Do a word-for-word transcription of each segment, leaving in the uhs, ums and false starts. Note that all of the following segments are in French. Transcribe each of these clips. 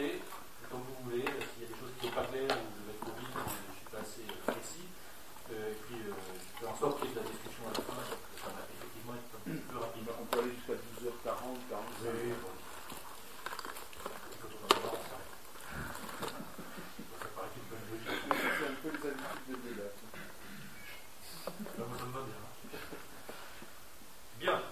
rappeler, comme vous voulez, s'il y a des choses qui ne sont pas claires ou je vais trop vite, ou je ne suis pas assez précis. Euh, et puis, euh, je fais en sorte qu'il y ait de la discussion à la fin, donc ça va effectivement être un peu plus rapide. On peut aller jusqu'à douze heures quarante, quarante-cinq. Oui, bon. Quand on va voir, ça paraît une bonne logique. C'est un peu les habitudes de débat. Là, moi, ça me va bien. Bien.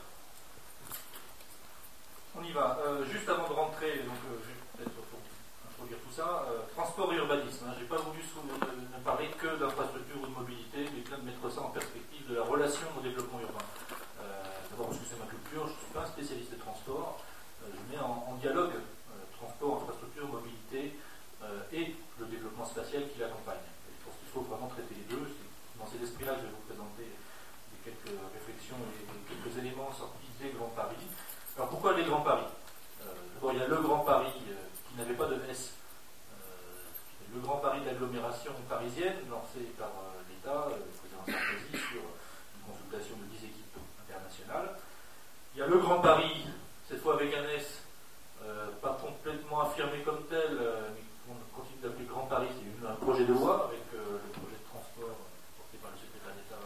On y va. Euh, juste avant de rentrer, donc, euh, peut-être pour introduire tout ça, euh, transport et urbanisme. Hein. Je n'ai pas voulu ne, ne parler que d'infrastructure ou de mobilité, mais bien de mettre ça en perspective de la relation au développement urbain. Euh, D'abord parce que c'est ma culture, je ne suis pas un spécialiste de transport. Euh, je mets en, en dialogue euh, transport, infrastructure, mobilité euh, et le développement spatial qui l'accompagne. Je pense qu'il faut vraiment traiter les deux. C'est dans cet esprit-là que je vais vous présenter quelques réflexions et quelques éléments sortis des Grands Paris. Alors pourquoi les Grands Paris? euh, D'abord il y a le Grand Paris euh, qui n'avait pas de S, euh, le Grand Paris de l'agglomération parisienne lancé par euh, l'État, euh, le président Sarkozy, sur une consultation de dix équipes internationales. Il y a le Grand Paris, cette fois avec un S, euh, pas complètement affirmé comme tel, euh, mais qu'on continue d'appeler Grand Paris, c'est eu un projet de loi avec euh, le projet de transport porté par le secrétaire d'État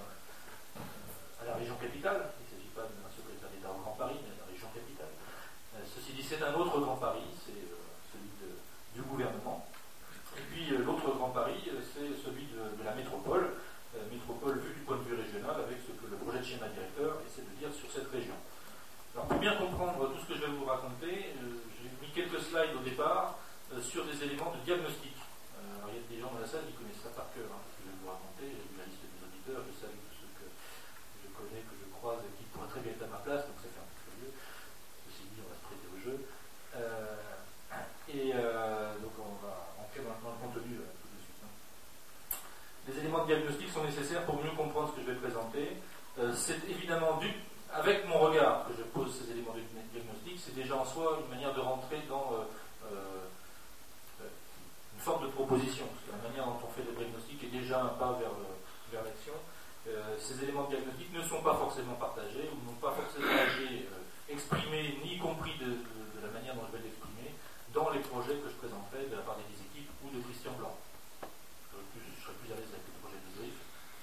à la région capitale. Il ne s'agit pas d'un secrétaire d'État au Grand Paris, mais de la région capitale. Euh, ceci dit, c'est un autre Grand Paris, c'est euh, celui de, du gouvernement. Et puis euh, l'autre Grand Paris, euh, c'est celui de, de la métropole, euh, métropole vue du point de vue régional, avec ce que le projet de schéma directeur essaie de dire sur cette région. Alors pour bien comprendre tout ce que je vais vous raconter, euh, j'ai mis quelques slides au départ euh, sur des éléments de diagnostic. Euh, alors il y a des gens dans la salle qui connaissent ça par cœur, hein, ce que je vais vous raconter. J'ai vu la liste des auditeurs, je savais que ceux que je connais, que je croise et qui pourraient très bien être à ma place, donc ça fait un peu curieux. Ceci dit, on va se prêter au jeu. Euh, et euh, donc on va entrer maintenant le contenu euh, tout de suite. Hein. Les éléments de diagnostic sont nécessaires pour mieux comprendre ce que je vais présenter. Euh, c'est évidemment dû, avec mon regard que je pose ces éléments de diagnostic, c'est déjà en soi une manière de rentrer dans euh, euh, une forme de proposition. Parce que la manière dont on fait le diagnostic est déjà un pas vers, le, vers l'action. Euh, ces éléments de diagnostic ne sont pas forcément partagés ou n'ont pas forcément été euh, exprimés ni compris de, de, de la manière dont je vais l'exprimer dans les projets que je présenterai de la part des équipes ou de Christian Blanc. Je, plus, je serais plus à l'aise avec le projet de Brief.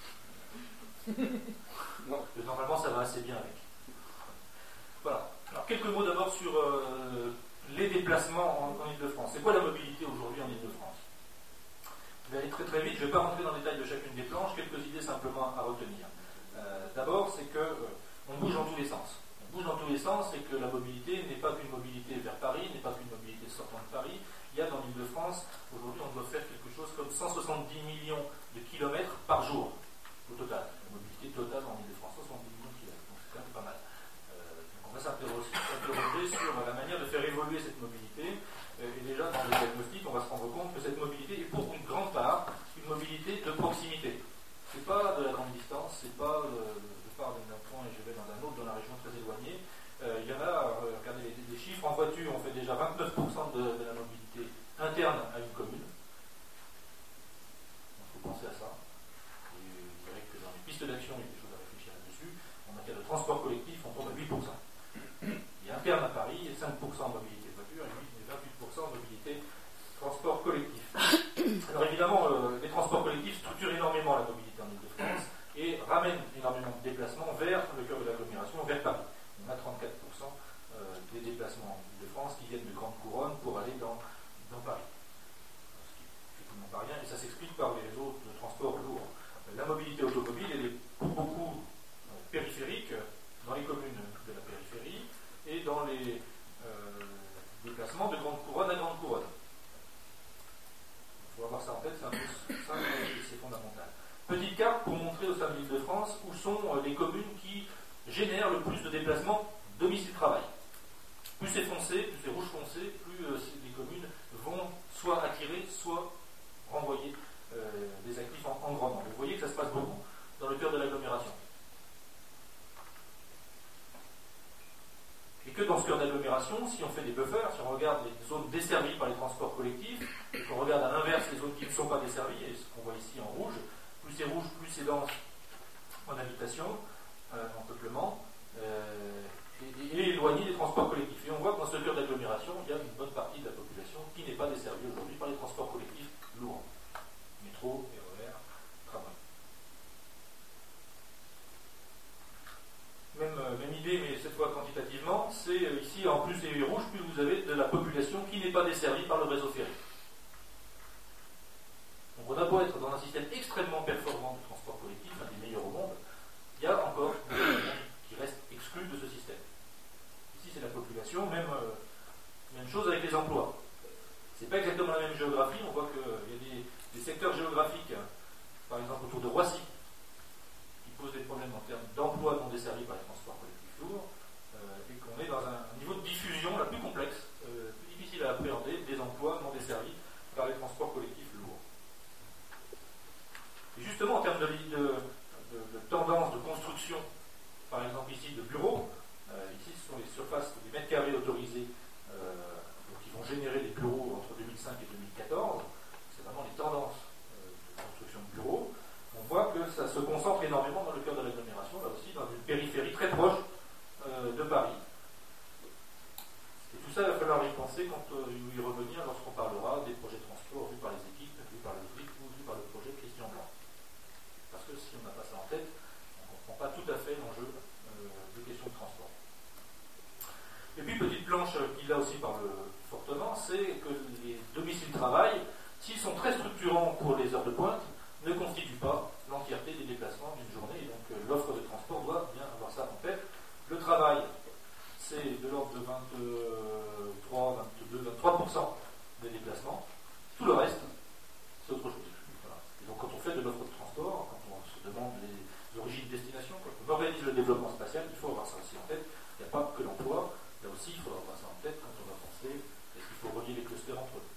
Non, normalement ça va assez bien avec. Voilà. Alors quelques mots d'abord sur euh, les déplacements en, en Ile-de-France. C'est quoi la mobilité aujourd'hui en Ile-de-France? Je vais aller très très vite, je ne vais pas rentrer dans le détail de chacune des planches, quelques idées simplement à retenir. Euh, d'abord, c'est que euh, on bouge dans tous les sens. On bouge dans tous les sens, c'est que la mobilité n'est pas qu'une mobilité vers Paris, n'est pas qu'une mobilité sortant de Paris. Il y a dans l'Île-de-France, aujourd'hui on doit faire quelque chose comme cent soixante-dix millions de kilomètres par jour au total. La mobilité totale en Île-de-France, cent soixante-dix millions de kilomètres, donc c'est quand même pas mal. Euh, donc on va s'interroger sur la manière de faire évoluer cette mobilité. Euh, et déjà dans le diagnostic, on va se rendre compte que cette mobilité est pour une grande part une mobilité de proximité. C'est pas de la grande distance, c'est pas euh, je pars d'un point et je vais dans un autre dans la région très éloignée. Euh, il y en a, euh, regardez les, les chiffres, en voiture on fait déjà vingt-neuf pour cent de, de la mobilité interne à une commune. Il faut penser à ça. Et je dirais que dans les pistes d'action, il y a des choses à réfléchir là-dessus. En matière de transport collectif, on tombe à huit pour cent. Et interne à Paris, et cinq pour cent mobilité voiture et vingt-huit pour cent mobilité transport collectif. Alors évidemment, euh, les transports collectifs structurent énormément la mobilité en Ile-de-France et ramènent énormément de déplacements vers le cœur de l'agglomération, vers Paris. On a trente-quatre pour cent euh, des déplacements en Ile-de-France qui viennent de Grande Couronne pour aller dans, dans Paris. Ce qui est effectivement pas rien, et ça s'explique par les réseaux de transport lourds. La mobilité automobile, elle est pour beaucoup euh, périphérique, dans les communes de la périphérie, et dans les euh, déplacements de Grande Couronne à Grande Couronne. Il faut avoir ça en tête, c'est un peu ça, c'est fondamental. Petite carte pour montrer au sein de l'Île-de-France où sont les communes qui génèrent le plus de déplacements domicile-travail. Plus c'est foncé, plus c'est rouge foncé, plus euh, les communes vont soit attirer, soit renvoyer euh, des actifs en, en grand nombre. Vous voyez que ça se passe beaucoup dans le cœur de l'agglomération. Et que dans ce cœur d'agglomération, si on fait des buffers, si on regarde les zones desservies par les transports collectifs, et qu'on regarde à l'inverse les zones qui ne sont pas desservies, et ce qu'on voit ici en rouge, plus c'est rouge, plus c'est dense en habitation, euh, en peuplement, euh, et, et éloigné des transports collectifs. Et on voit que dans ce cœur d'agglomération, il y a une bonne partie de la population qui n'est pas desservie réseau ferré. Donc on a beau être dans un système extrêmement performant de transport collectif, un des meilleurs au monde, il y a encore des gens qui restent exclus de ce système. Ici c'est la population, même, euh, même chose avec les emplois. C'est pas exactement la même géographie, on voit qu'il y a des, des secteurs géographiques, par exemple autour de Roissy, qui posent des problèmes en termes d'emploi non desservis par les transports collectifs lourds, euh, et qu'on est dans un, un niveau de diffusion la plus complexe, euh, plus difficile à appréhender, des emplois non desservis par les transports collectifs lourds. Et justement, en termes de, de, de, de tendance de construction, par exemple ici de bureaux, euh, ici ce sont les surfaces, les mètres carrés autorisés euh, donc, qui vont générer des bureaux entre deux mille cinq et deux mille quatorze, c'est vraiment les tendances euh, de construction de bureaux. On voit que ça se concentre énormément dans le cœur de l'agglomération, là aussi dans une périphérie très proche euh, de Paris. Et tout ça, il va falloir y penser quand euh, y revenir lorsqu'on parlera des projets de transport vus par les équipes, vus par le F R I C ou vus par le projet Christian Blanc. Parce que si on n'a pas ça en tête, on ne comprend pas tout à fait l'enjeu euh, des questions de transport. Et puis, petite planche qu'il a aussi par le fortement, c'est que les domiciles-travail, s'ils sont très structurants pour les heures de pointe, ne constituent pas l'entièreté des déplacements d'une journée. Et donc, euh, l'offre de transport doit bien avoir ça en tête. Le travail, c'est de l'ordre de vingt-trois, vingt-deux, vingt-trois pour cent des déplacements. Tout le reste, c'est autre chose. Voilà. Et donc, quand on fait de l'offre de transport, quand on se demande les origines de destination, quand on organise le développement spatial, il faut avoir ça aussi en tête. Il n'y a pas que l'emploi. Là aussi, il faut avoir ça en tête quand on va penser est-ce qu'il faut relier les clusters entre eux.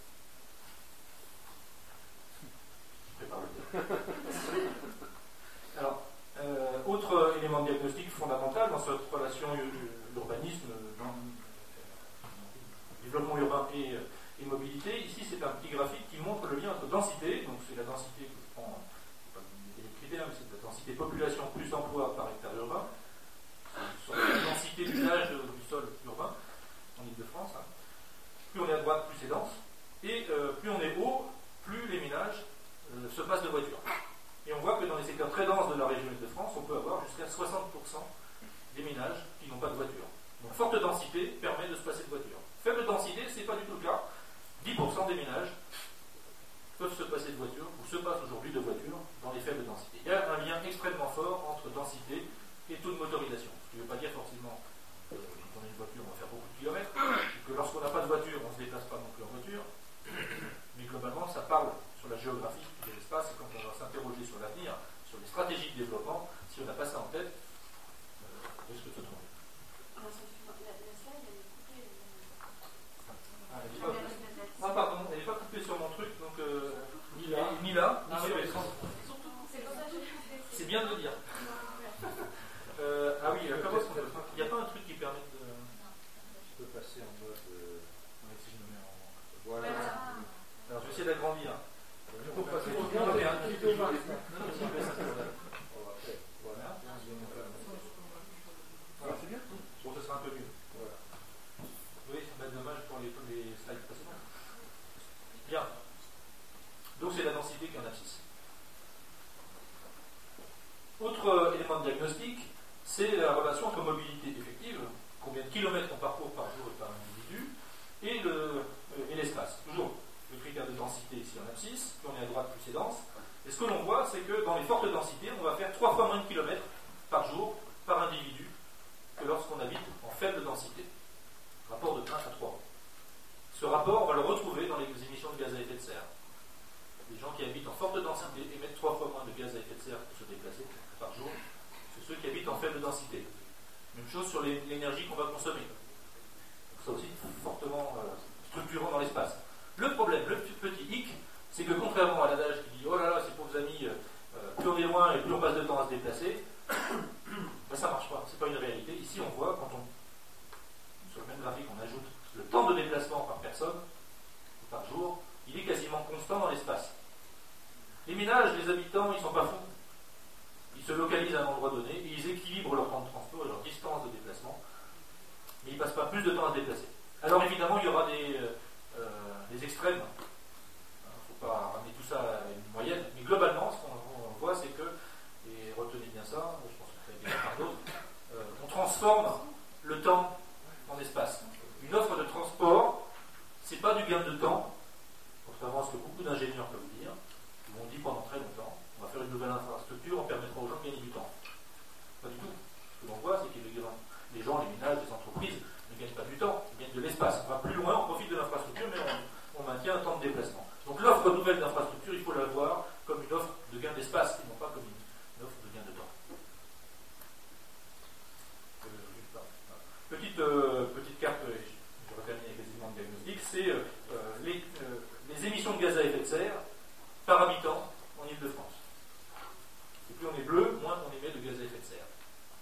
Je prépare le débat. Alors, euh, autre élément de diagnostic fondamental dans cette relation urbanisme, développement urbain et, et mobilité, ici c'est un petit graphique qui montre le lien entre densité, donc c'est la densité que je prends, c'est pas des critères, mais c'est la densité population plus emploi par hectare urbain, sur la densité d'usage du sol urbain en Ile-de-France. Hein. Plus on est à droite, plus c'est dense, et euh, plus on est haut, plus les ménages euh, se passent de voitures. Et on voit que dans les secteurs très denses de la région Île-de-France, on peut avoir jusqu'à soixante pour cent des ménages qui n'ont pas de voiture. Donc forte densité permet de se passer de voiture. Faible densité, ce n'est pas du tout le cas. dix pour cent des ménages peuvent se passer de voiture, ou se passent aujourd'hui de voiture dans les faibles densités. Il y a un lien extrêmement fort entre densité et taux de motorisation. Ce qui ne veut pas dire forcément que quand on a une voiture, on va faire beaucoup de kilomètres, que lorsqu'on n'a pas de voiture, on ne se déplace pas non plus en voiture. Mais globalement, ça parle sur la géographie de l'espace, et quand on va s'interroger sur l'avenir, sur les stratégies de développement, si on n'a pas ça en tête, euh, on risque de se tromper. Ah, elle est pas... ah pardon, elle n'est pas coupée sur mon truc, donc euh, ni là, ni là, ni sur les trente. C'est bien de le dire. Euh, ah oui, euh, comment est-ce qu'on peut faire ? Il n'y a pas un truc qui permet de... Je peux passer en mode... Euh... Oui, si je me mets en... Voilà. Alors je vais essayer d'agrandir. Il faut passer Non, au non, mais un petit petit peu. peu. Non, si, mais ça peut aller. Voilà. Voilà, c'est bien. Bon, ce sera un peu mieux. Voilà. Oui, ça va être dommage pour les, les slides précédents. Bien. Donc c'est la densité qui est en abscisse. Autre élément de diagnostic, c'est la relation entre mobilité effective, combien de kilomètres on parcourt par jour et par individu, et, le, et l'espace. Toujours le critère de densité ici en abscisse, plus on est à droite, plus c'est dense. Et ce que l'on voit, c'est que dans les fortes densités, on va faire trois fois moins de kilomètres par jour, par individu, que lorsqu'on habite en faible densité. Rapport de un à trois. Ce rapport, on va le retrouver dans les émissions de gaz à effet de serre. Les gens qui habitent en forte densité émettent trois fois moins de gaz à effet de serre pour se déplacer par jour que ceux qui habitent en faible densité. Même chose sur l'énergie qu'on va consommer. Donc ça aussi, fortement euh, structurant dans l'espace. Le problème, le petit hic, c'est que contrairement à l'adage qui dit « Oh là là, ces pauvres amis, euh, plus on est loin et plus on passe de temps à se déplacer », ben ça ne marche pas, c'est pas une réalité. Ici, on voit, quand on, sur le même graphique, on ajoute le temps de déplacement par personne, par jour, il est quasiment constant dans l'espace. Les ménages, les habitants, ils ne sont pas fous. Ils se localisent à un endroit donné et ils équilibrent leur temps de transport et leur distance de déplacement, mais ils ne passent pas plus de temps à se déplacer. Alors évidemment, il y aura des, euh, des extrêmes. Il ne faut pas ramener tout ça à une moyenne, mais globalement, ce qu'on voit, c'est que, et retenez bien ça, je pense que c'est bien par d'autres, euh, on transforme le temps en espace. Une offre de transport, c'est pas du gain de temps, contrairement à ce que beaucoup d'ingénieurs peuvent dire, qui m'ont dit pendant très longtemps, on va faire une nouvelle infrastructure, on permettra aux gens de gagner du temps. Pas du tout. Ce que l'on voit, c'est que les gens, les ménages, les entreprises ne gagnent pas du temps, ils gagnent de l'espace. On va plus loin, on profite de l'infrastructure, mais on, on maintient un temps de déplacement. Donc l'offre nouvelle d'infrastructure, il faut la voir comme une offre de gain d'espace, et non pas comme une, une offre de gain de temps. Euh, petite, euh, petite carte, euh, je vais terminer quasiment de diagnostic, c'est euh, les, euh, les émissions de gaz à effet de serre par habitant en Île-de-France. Et plus on est bleu, moins on émet de gaz à effet de serre.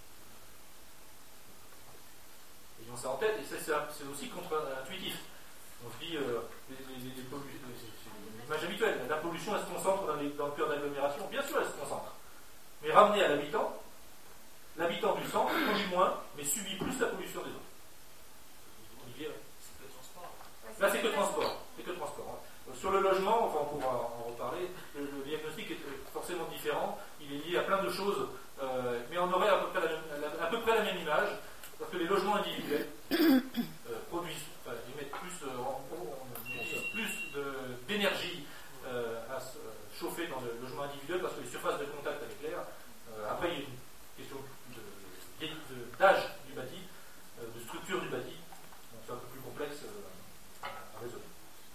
Ayons ça en tête, et c'est aussi contre-intuitif. On se dit, euh, les, les, les pollutions, c'est l'image habituelle, la pollution, elle se concentre dans, les, dans le cœur d'agglomération. Bien sûr, elle se concentre. Mais ramenée à l'habitant, l'habitant du centre pollue moins, mais subit plus la pollution des autres. Olivier, ouais. C'est que le transport. Là, c'est que le transport. C'est que le transport. Sur le logement, enfin, on pourra en reparler, le, le diagnostic est forcément différent. Il est lié à plein de choses, euh, mais on aurait à peu, près la même, la, à peu près la même image, parce que les logements individuels euh, produisent, enfin, émettent plus, euh, en, en, en, plus d'énergie euh, à se euh, chauffer dans le logement individuel, parce que les surfaces de contact avec l'air, euh, après il y a une question d'âge du bâti, euh, de structure du bâti, donc c'est un peu plus complexe euh, à résoudre.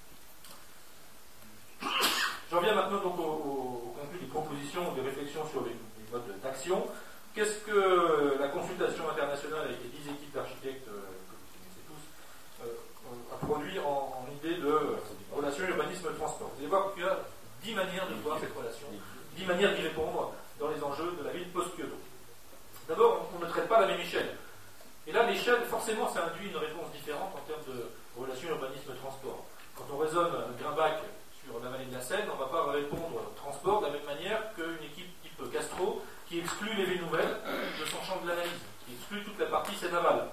J'en viens maintenant donc au, au, au contenu des propositions, des réflexions sur les, les modes d'action. Qu'est-ce que la consultation internationale avec les dix équipes d'architectes euh, que vous connaissez tous euh, a produit en, en idée de euh, relation urbanisme-transport? Vous allez voir qu'il y a dix manières de voir cette relation, dix manières d'y répondre dans les enjeux de la ville post-Kyoto. D'abord, on, on ne traite pas la même échelle. Et là, l'échelle, forcément, ça induit une réponse différente en termes de relation urbanisme-transport. Quand on raisonne Grimbach sur la vallée de la Seine, on ne va pas répondre transport de la même manière qu'une équipe type Castro qui exclut les villes nouvelles de son champ de l'analyse, qui exclut toute la partie Seine-Aval.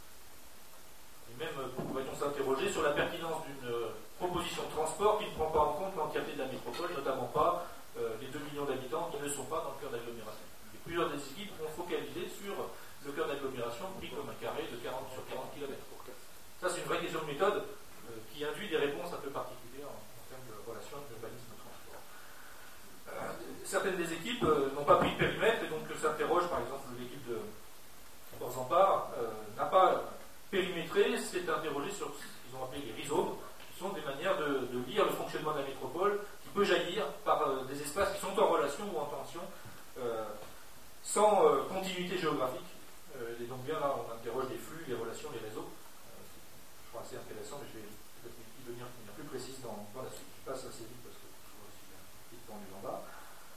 Et même pourrait-on s'interroger sur la pertinence d'une proposition de transport qui ne prend pas en compte l'entièreté de la métropole, notamment pas euh, les deux millions d'habitants qui ne sont pas dans le cœur d'agglomération. Et plusieurs des équipes ont focalisé sur le cœur d'agglomération pris comme un carré de quarante sur quarante kilomètres. Ça, c'est une vraie question de méthode euh, qui induit des réponses un peu particulières en, en termes de relation urbanisme-transport. Euh, certaines des équipes euh, n'ont pas pris de périmètre et donc s'interrogent, par exemple, l'équipe de Borzampar euh, n'a pas périmétré, s'est interrogé sur ce qu'ils ont appelé les rhizomes, qui sont des manières de, de lire le fonctionnement de la métropole, qui peut jaillir par euh, des espaces qui sont en relation ou en tension, euh, sans euh, continuité géographique. Euh, et donc bien là, on interroge les flux, les relations, les réseaux. Euh, je crois assez intéressant, mais je vais peut-être y venir de manière plus précise dans, dans la suite. Je passe assez vite parce que je vois aussi vite tendu en bas.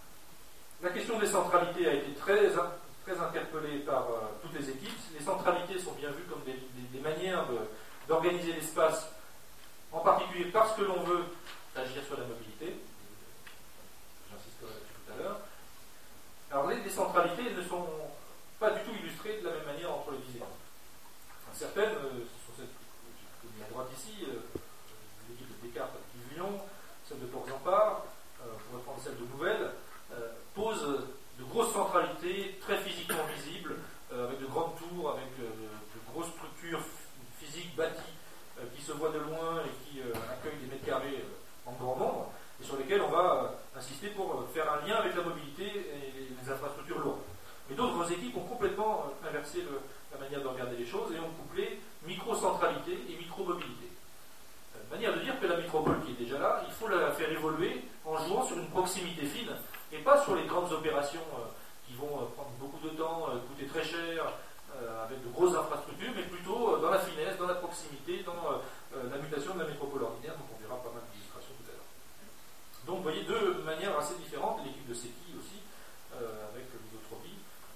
La question des centralités a été très, très interpellée par euh, toutes les équipes. Les centralités sont bien vues comme des, des, des manières d'organiser l'espace, en particulier parce que l'on veut agir sur la mobilité. J'insisterai là-dessus tout à l'heure. Alors les, les centralités ne sont pas du tout illustrées de la même manière entre les dix équipes. Certaines, euh, sur cette, à droite ici, euh, l'équipe de Descartes à Lyon, celle de Borzampar, euh, on pourrait prendre celle de Nouvelle, euh, pose de grosses centralités très physiquement visibles, euh, avec de grandes tours, avec euh, de grosses structures physiques bâties euh, qui se voient de loin et qui euh, accueillent des mètres carrés euh, en grand nombre, et sur lesquels on va euh, insister pour euh, faire un lien avec la mobilité et les, les infrastructures lourdes. Mais d'autres équipes ont complètement euh, inversé le, la manière de regarder les choses et ont couplé micro-centralité et micro-mobilité. Euh, manière de dire que la métropole qui est déjà là, il faut la faire évoluer en jouant sur une proximité fine et pas sur les grandes opérations euh, qui vont euh, prendre beaucoup de temps, euh, coûter très cher, euh, avec de grosses infrastructures, mais plutôt euh, dans la finesse, dans la proximité, dans euh, la mutation de la métropole ordinaire, donc on verra pas mal d'illustrations tout à l'heure. Donc vous voyez deux manières assez différentes, l'équipe de Séqui aussi, euh, avec l'isotropie,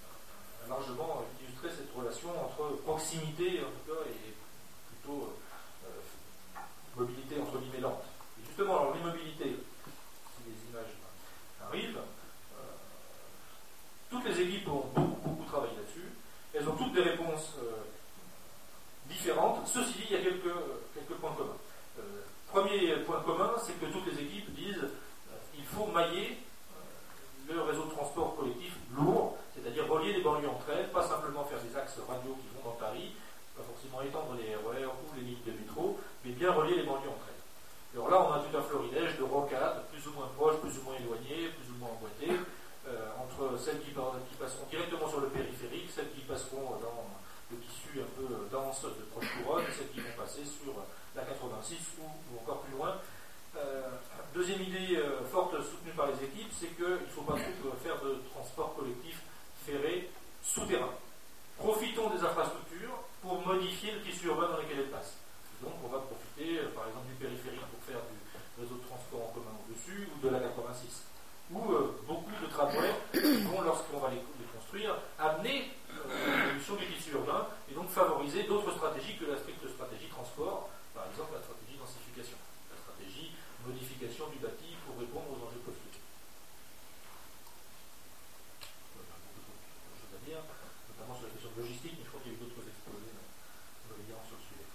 a largement illustré cette relation entre proximité en tout cas et plutôt euh, mobilité entre guillemets lente. Et justement, alors l'immobilité, si les images arrivent, euh, toutes les équipes ont beaucoup, beaucoup travaillé là-dessus. Elles ont toutes des réponses euh, différentes. Ceci dit, il y a quelques, quelques points communs. Euh, premier point commun, c'est que toutes les équipes disent euh, il faut mailler euh, le réseau de transport collectif lourd, c'est-à-dire relier les banlieues entre elles, pas simplement faire des axes radiaux qui vont dans Paris, pas forcément étendre les R E R ou les lignes de métro, mais bien relier les banlieues entre elles. Alors là, on a tout un florilège plus ou moins proches, plus ou moins éloignées, plus ou moins emboîtées, euh, entre celles qui, qui passeront directement sur le périphérique, celles qui passeront dans le tissu un peu dense de proche couronne, celles qui vont passer sur la quatre-vingt-six ou, ou encore plus loin. Euh, deuxième idée euh, forte soutenue par les équipes, c'est qu'il ne faut pas trop faire de transport collectif ferré souterrain. Profitons des infrastructures pour modifier le tissu urbain dans lequel elles passent. Donc on va profiter euh, par exemple du périphérique pour faire du réseau de transport en commun au-dessus ou de la quatre-vingt-six. Ou euh, beaucoup de tramways qui vont, lorsqu'on va les, les construire, amener euh, l'évolution du tissu urbain et donc favoriser d'autres stratégies que la stricte stratégie transport, par exemple la stratégie densification, la stratégie modification du bâti pour répondre aux enjeux cosmiques. Il y a beaucoup de choses à dire, notamment sur la question de logistique, mais je crois qu'il y a eu d'autres exposés brillants sur le sujet.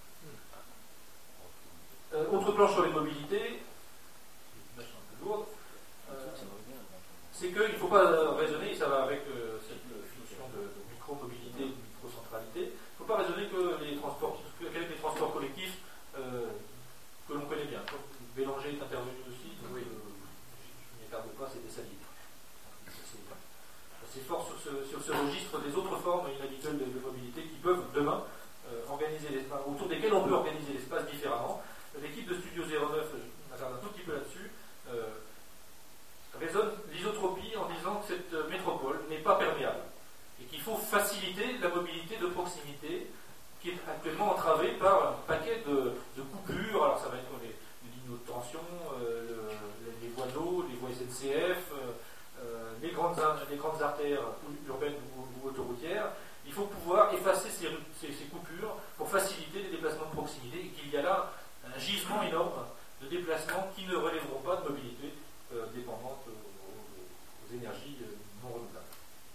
Euh, autre planche sur les mobilités, une image un peu lourde, euh, c'est qu'il ne faut pas raisonner, et ça va avec euh, cette notion de, de micro-mobilité, de micro-centralité, il ne faut pas raisonner que les transports, qu'avec les transports collectifs euh, que l'on connaît bien. Donc, Bélanger est intervenu aussi, donc, oui. euh, je ne m'écarte pas, c'est des salides. C'est fort sur ce, sur ce registre des autres formes inhabituelles de, de mobilité qui peuvent demain euh, organiser l'espace, autour desquelles on peut organiser l'espace différemment. L'équipe de Studio zéro neuf, je m'attarde un tout petit peu là-dessus, euh, raisonne l'isotropie en disant que cette métropole n'est pas perméable et qu'il faut faciliter la mobilité de proximité qui est actuellement entravée par un paquet de, de coupures. Alors ça va être les, les lignes haute tension, euh, le, les, les voies d'eau, les voies S N C F, euh, euh, les, grandes, les grandes artères urbaines ou, ou autoroutières. Il faut pouvoir effacer ces, ces, ces coupures pour faciliter les déplacements de proximité et qu'il y a là un gisement énorme de déplacements qui ne relèveront pas de mobilité euh, dépendante aux, aux, aux énergies euh, non renouvelables.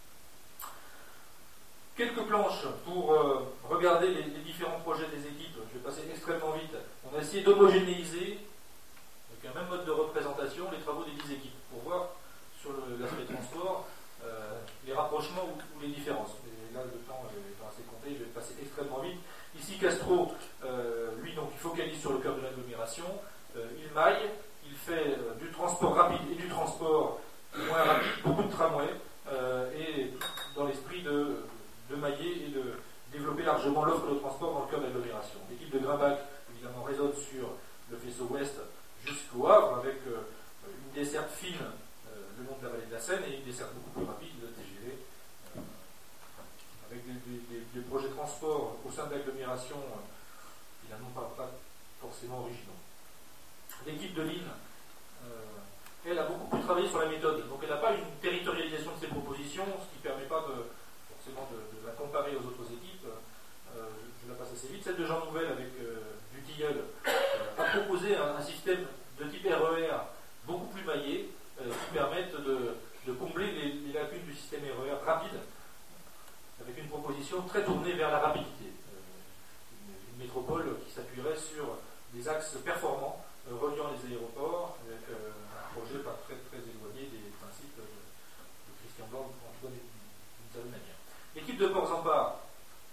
Quelques planches pour euh, regarder les, les différents projets des équipes. Je vais passer extrêmement vite. On a essayé d'homogénéiser, avec un même mode de représentation, les travaux des dix équipes, pour voir sur l'aspect transport euh, les rapprochements ou, ou les différences. Et là, le temps est assez compté, je vais passer extrêmement vite. Ici, Castro, euh, lui, donc, il focalise sur le cœur de l'agglomération. Euh, il maille, il fait euh, du transport rapide et du transport moins rapide, beaucoup de tramways, euh, et dans l'esprit de, de mailler et de développer largement l'offre de transport dans le cœur de l'agglomération. L'équipe de Grimbach, évidemment, résonne sur le faisceau ouest jusqu'au Havre, avec euh, une desserte fine euh, le long de la vallée de la Seine et une desserte beaucoup plus rapide, le T G V. Avec des, des, des projets de transport au sein de l'agglomération, euh, finalement pas, pas forcément originaux. L'équipe de Lille, euh, elle a beaucoup plus travaillé sur la méthode, donc elle n'a pas une territorialisation de ses propositions, ce qui ne permet pas de, forcément de, de la comparer aux autres équipes. Euh, je, je la passe assez vite. Celle de Jean Nouvel avec euh, du Tilleul euh, a proposé un, un système de type R E R beaucoup plus maillé, euh, qui permette de, de combler les, les lacunes du système R E R rapide, avec une proposition très tournée vers la rapidité. Euh, une, une métropole qui s'appuierait sur des axes performants, euh, reliant les aéroports, avec euh, un projet pas très, très éloigné des principes de, de Christian Blanc, en tout cas d'une certaine manière. L'équipe de Port-Zampar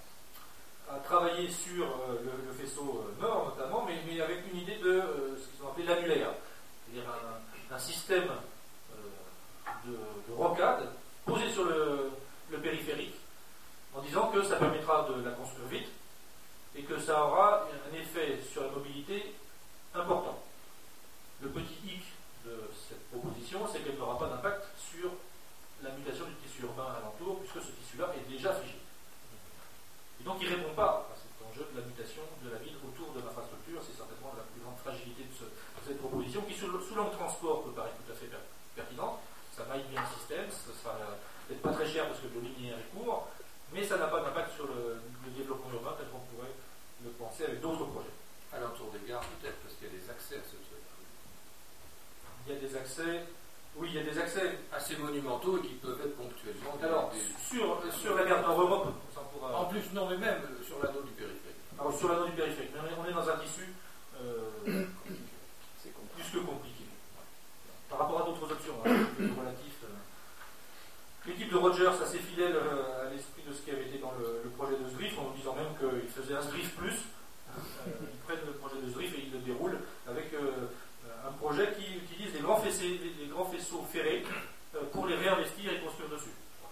a travaillé sur euh, le, le faisceau euh, nord notamment, mais, mais avec une idée de euh, ce qu'ils ont appelé l'annulaire, c'est-à-dire un, un système euh, de, de rocade posé sur le, le périphérique, en disant que ça permettra de la construire vite et que ça aura un effet sur la mobilité important. Le petit hic de cette proposition, c'est qu'elle n'aura pas d'impact sur la mutation du tissu urbain alentour, puisque ce tissu-là est déjà figé. Et donc il ne répond pas à cet enjeu de la mutation de la ville autour de l'infrastructure. C'est certainement la plus grande fragilité de, ce, de cette proposition, qui sous, sous l'angle transport peut paraître tout à fait per, pertinente. Ça maille bien le système, ça sera peut-être pas très cher parce que le linéaire est court, mais ça n'a pas d'impact sur le, le développement urbain tel qu'on pourrait le penser avec d'autres projets. À l'entour des gares, peut-être, parce qu'il y a des accès à ce truc. Il y a des accès, oui, il y a des accès assez monumentaux et qui peuvent être ponctuellement. Alors, des, sur, des, sur la gare d'Europe, ça pourra... En plus, non, mais même sur l'anneau du périphérique. Alors, sur l'anneau du périphérique, mais on est dans un tissu euh, c'est plus que compliqué. Par rapport à d'autres options, hein, relatif. Euh. L'équipe de Rogers, assez fidèle euh, à l'esprit de ce qui avait été dans le, le projet de Zrif, en nous disant même qu'il faisait un Zrif plus. Euh, ils prennent le projet de Zrif et ils le déroulent avec euh, un projet qui utilise des grands faisceaux, les, les grands faisceaux ferrés euh, pour les réinvestir et construire dessus.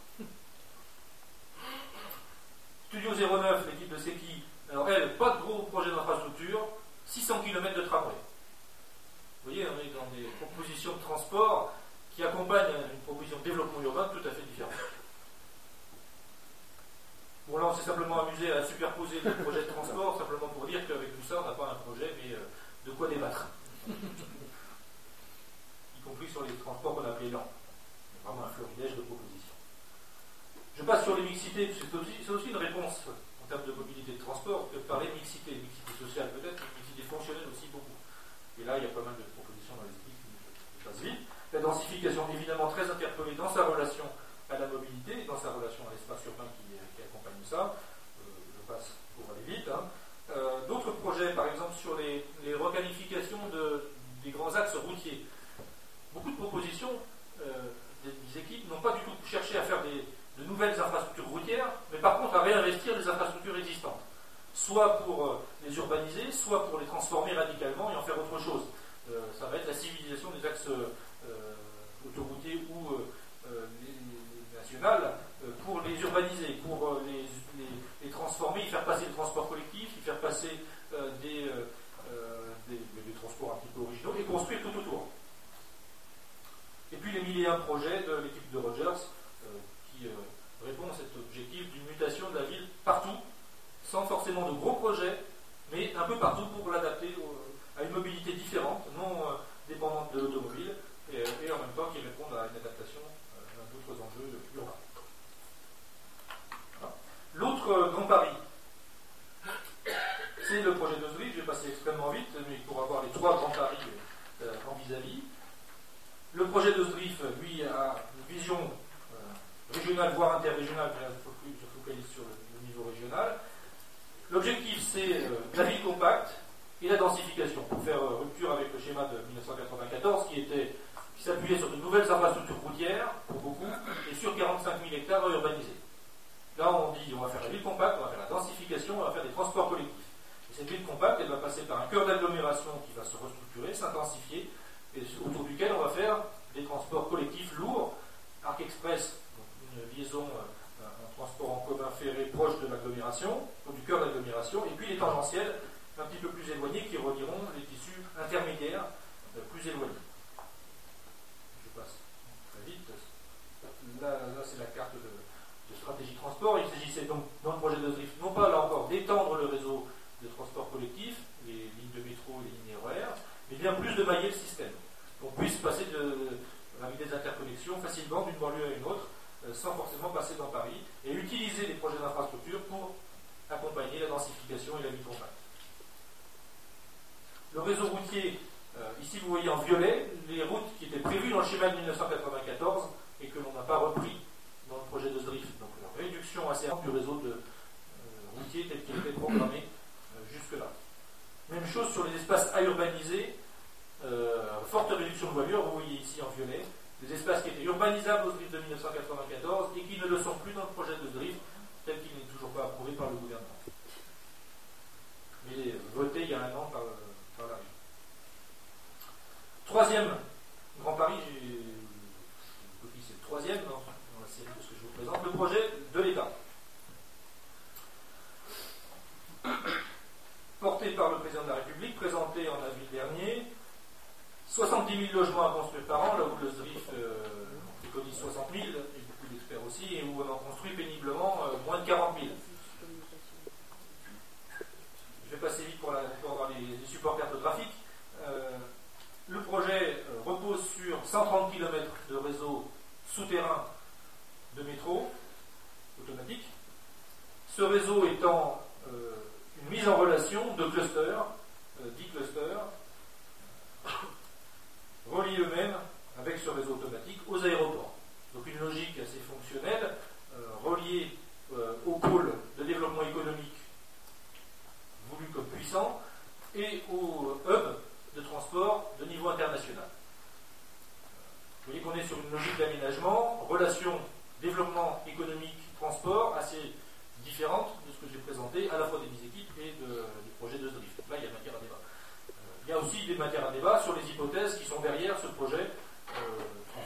Studio zéro neuf, l'équipe de Seki, alors elle, pas de gros projet d'infrastructure, six cents kilomètres de tramway. Vous voyez, on est dans des propositions de transport qui accompagnent une proposition de développement urbain tout à fait différente. Bon, là, on s'est simplement amusé à superposer des projets de transport, simplement pour dire qu'avec tout ça, on n'a pas un projet, mais euh, de quoi débattre. Y compris sur les transports qu'on a appelés lents. Vraiment un florilège de propositions. Je passe sur les mixités, c'est aussi, c'est aussi une réponse en termes de mobilité de transport, que parler de mixité, mixité sociale peut-être, mais mixité fonctionnelle aussi beaucoup. Et là, il y a pas mal de propositions dans les équipes qui je passe vite. La densification, évidemment, très interpellée dans sa relation à la mobilité, et dans sa relation à l'espace urbain qui, qui accompagne ça. Euh, je passe pour aller vite. Hein. Euh, d'autres projets, par exemple, sur les, les requalifications de, des grands axes routiers. Beaucoup de propositions euh, des, des équipes n'ont pas du tout cherché à faire des, de nouvelles infrastructures routières, mais par contre à réinvestir les infrastructures existantes. Soit pour euh, les urbaniser, soit pour les transformer radicalement et en faire autre chose. Euh, ça va être la civilisation des axes euh, autoroutiers ou euh, euh, les, les nationales euh, pour les urbaniser, pour euh, les, les, les transformer, y faire passer le transport collectif, y faire passer euh, des, euh, des, des transports un petit peu originaux et construire tout autour. Et puis les mille et un projets de l'équipe de Rogers euh, qui euh, répond à cet objectif d'une mutation de la ville partout, sans forcément de gros projets, mais un peu partout pour l'adapter à une mobilité différente, non euh, dépendante de l'automobile, et, et en même temps qui répondent à une adaptation euh, à d'autres enjeux urbains. Voilà. L'autre euh, Grand Paris, c'est le projet d'Osdrif. Je vais passer extrêmement vite, mais pour avoir les trois Grands Paris euh, en vis-à-vis. Le projet d'Osdrif, lui, a une vision euh, régionale, voire interrégionale, mais là, je focalise sur le, le niveau régional. L'objectif, c'est euh, la ville compacte et la densification, pour faire euh, rupture avec le schéma de mille neuf cent quatre-vingt-quatorze qui, était, qui s'appuyait sur de nouvelles infrastructures routières, pour beaucoup, et sur quarante-cinq mille hectares à urbaniser. Là, on dit, on va faire la ville compacte, on va faire la densification, on va faire des transports collectifs. Et cette ville compacte, elle va passer par un cœur d'agglomération qui va se restructurer, s'intensifier, et autour duquel on va faire des transports collectifs lourds, Arc Express, donc une liaison, euh, un transport en commun ferré proche de l'agglomération, ou du cœur d'agglomération, et puis les tangentiels un petit peu plus éloignés qui relieront les tissus intermédiaires euh, plus éloignés. Je passe très vite. Là, là c'est la carte de, de stratégie de transport. Il s'agissait donc, dans le projet d'Osdrif, non pas là encore d'étendre le réseau de transport collectif, les lignes de métro, les lignes R E R, mais bien plus de mailler le système. Qu'on puisse passer de, avec des interconnexions facilement d'une banlieue à une autre, euh, sans forcément passer dans Paris, et utiliser les projets d'infrastructure pour accompagner la densification et la ville compacte. Le réseau routier, euh, ici vous voyez en violet, les routes qui étaient prévues dans le schéma de mille neuf cent quatre-vingt-quatorze et que l'on n'a pas repris dans le projet d'Osdrif. Donc la réduction assez ample du réseau de, euh, routier tel qu'il était programmé euh, jusque-là. Même chose sur les espaces à urbaniser. Euh, forte réduction de voilure, vous voyez ici en violet, des espaces qui étaient urbanisables au Osdrif de mille neuf cent quatre-vingt-quatorze et qui ne le sont plus dans le projet d'Osdrif, tel qu'il n'est toujours pas approuvé par le gouvernement. Mais voté il y a un an par, par la région. Troisième Grand Paris, c'est le troisième dans, dans la série de ce que je vous présente, le projet de l'État. Porté par le président de la République, présenté en avril dernier, soixante-dix mille logements à construire par an, là où le Osdrif euh, préconise soixante mille, et beaucoup d'experts aussi, et où on en construit péniblement euh, moins de quarante mille. Je vais passer vite pour, la, pour avoir les, les supports cartographiques. Euh, le projet euh, repose sur cent trente kilomètres de réseau souterrain de métro automatique. Ce réseau étant euh, une mise en relation de clusters, euh, dix clusters, relient eux-mêmes avec ce réseau automatique aux aéroports. Donc une logique assez fonctionnelle, euh, reliée euh, au pôle de développement économique voulu comme puissant et au hub de transport de niveau international. Vous voyez qu'on est sur une logique d'aménagement, relation développement économique, transport assez différente de ce que j'ai présenté à la fois des mises équipes et de, du projet de Osdrif. Là, il y a matière à débat. Il y a aussi des matières à débat sur les hypothèses qui sont derrière ce projet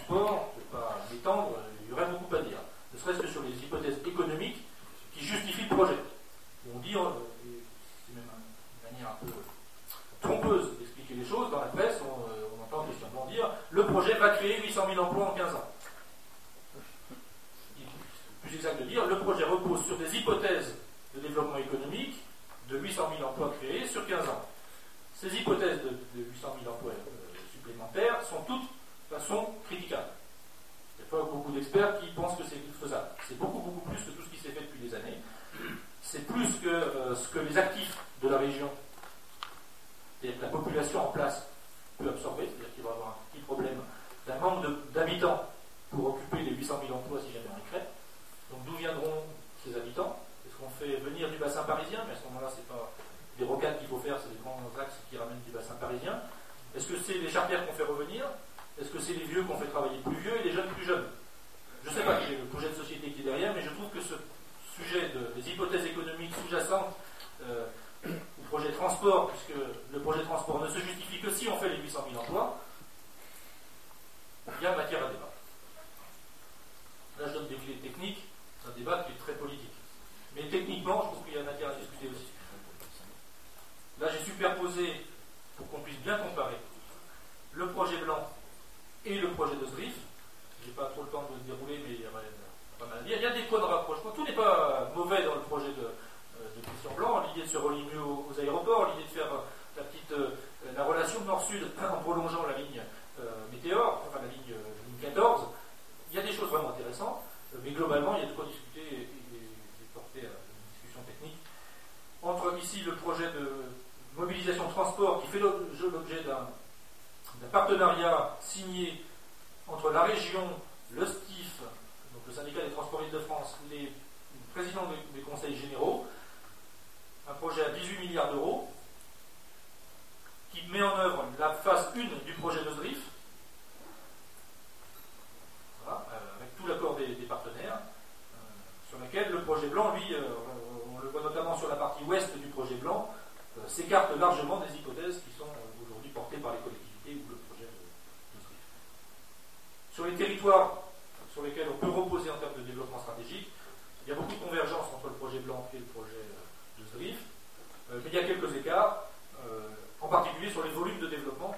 transports, je ne vais pas m'étendre, il y aurait beaucoup à dire. Ne serait-ce que sur les hypothèses économiques qui justifient le projet. On dit, euh, c'est même une manière un peu trompeuse d'expliquer les choses, dans la presse, on, euh, on entend Christian Blanc dire le projet va créer huit cent mille emplois en quinze ans. Il est plus exact de dire le projet repose sur des hypothèses de développement économique de huit cent mille emplois créés sur quinze ans. Ces hypothèses de, de huit cent mille emplois euh, supplémentaires sont toutes de façon critiquables. Il n'y a pas beaucoup d'experts qui pensent que c'est faisable. C'est beaucoup, beaucoup plus que tout ce qui s'est fait depuis des années. C'est plus que euh, ce que les actifs de la région, c'est-à-dire que la population en place peut absorber, c'est-à-dire qu'il va y avoir un petit problème d'un manque d'habitants pour occuper les huit cent mille emplois si jamais on les crée. Donc d'où viendront ces habitants? Est-ce qu'on fait venir du bassin parisien? Mais à ce moment-là, ce n'est pas des rocades qu'il faut faire, c'est des grands axes qui ramènent du bassin parisien. Est-ce que c'est les charters qu'on fait revenir? Est-ce que c'est les vieux qu'on fait travailler plus vieux et les jeunes plus jeunes? Je ne sais pas quel est le projet de société qui est derrière, mais je trouve que ce sujet de, des hypothèses économiques sous-jacentes euh, au projet transport, puisque le projet transport ne se justifie que si on fait les huit cent mille emplois, il y a matière à débat. Là, je donne des clés techniques, c'est un débat qui est très politique. Mais techniquement, je trouve qu'il y a matière à discuter aussi. Là, j'ai superposé, pour qu'on puisse bien comparer, le projet blanc et le projet de Sdrif. Je n'ai pas trop le temps de le dérouler, mais il y a pas mal à dire. Il y a des points de rapprochement. Tout n'est pas mauvais dans le projet de, de Christian Blanc. L'idée de se relier mieux aux, aux aéroports, l'idée de faire la, petite, la relation nord-sud en prolongeant la ligne euh, Météor, enfin la ligne, euh, ligne quatorze. Il y a des choses vraiment intéressantes, mais globalement, il y a de quoi discuter et, et, et porter à une discussion technique. Entre ici le projet de mobilisation transport qui fait l'objet d'un partenariat signé entre la région, le S T I F, donc le syndicat des transports Île-de-France, les présidents des, des conseils généraux, un projet à dix-huit milliards d'euros qui met en œuvre la phase un du projet de Sdrif, voilà, euh, avec tout l'accord des, des partenaires, euh, sur laquelle le projet blanc, lui, euh, on le voit notamment sur la partie ouest du projet blanc, euh, s'écarte largement des hypothèses qui sont euh, aujourd'hui portées par les collectivités ou le projet de, de Sdrif. Sur les territoires sur lesquels on peut reposer en termes de développement stratégique, il y a beaucoup de convergence entre le projet blanc et le projet de Sdrif, euh, mais il y a quelques écarts, euh, en particulier sur les volumes de développement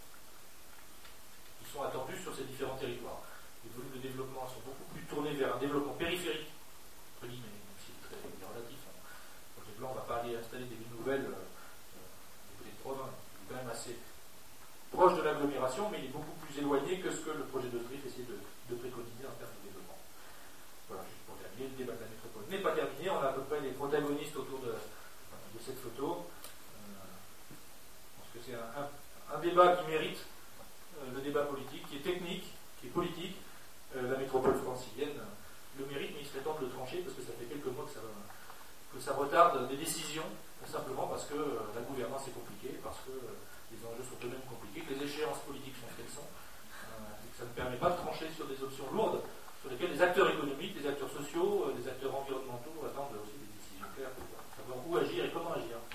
qui sont attendus sur ces différents territoires. Les volumes de développement sont beaucoup plus tournés vers un développement périphérique, entre guillemets, même si c'est très relatif. Hein. Le projet blanc, on ne va pas aller installer des villes nouvelles, euh, des côtés de province, il est quand même assez proche de l'agglomération, mais il est beaucoup plus éloigné que ce que le projet de Sdrif essaie de, de préconiser en termes de développement. Voilà, juste pour terminer, le débat de la métropole n'est pas terminé, on a à peu près les protagonistes autour de, de cette photo. Euh, je pense que c'est un, un, un débat qui mérite euh, le débat politique, qui est technique, qui est politique. Euh, la métropole francilienne euh, le mérite, mais il serait temps de le trancher parce que ça fait quelques mois que ça, que ça retarde des décisions, simplement parce que euh, la gouvernance est compliquée, parce que euh, les enjeux sont eux-mêmes compliqués, que les échéances politiques sont ce qu'elles sont, euh, et que ça ne permet pas de trancher sur des options lourdes sur lesquelles les acteurs économiques, les acteurs sociaux, euh, les acteurs environnementaux attendent aussi des décisions claires pour savoir où agir et comment agir.